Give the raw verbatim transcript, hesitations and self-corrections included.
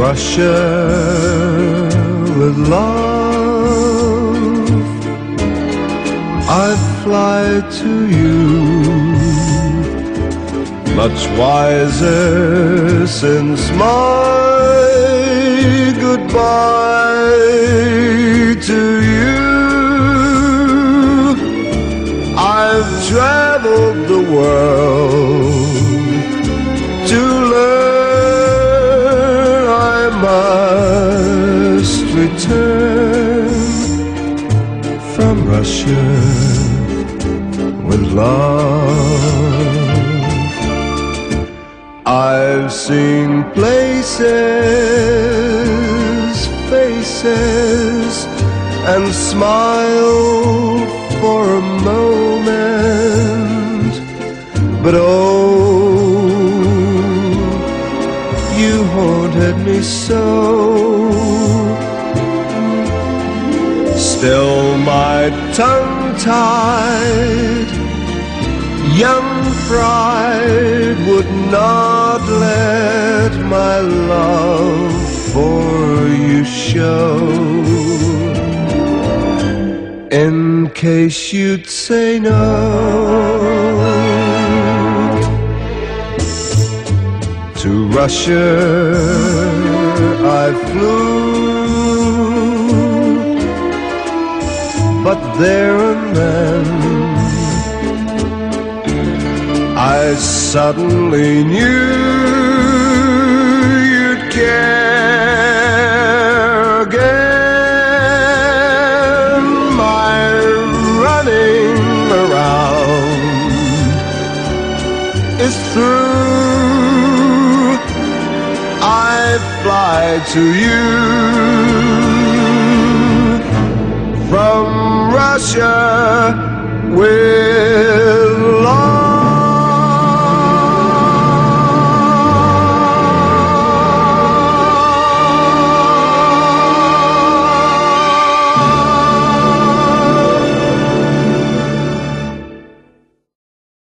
Russia with love, I'd fly to you, much wiser since my goodbye to you. I've traveled the world to learn I must return from Russia with love. I've seen places, faces, and smiled for a moment, but oh, you haunted me so. Still my tongue-tied young pride would not let my love for you show, in case you'd say no. To Russia I flew, but there and then I suddenly knew you'd care again. My running around is through. I fly to you from Russia with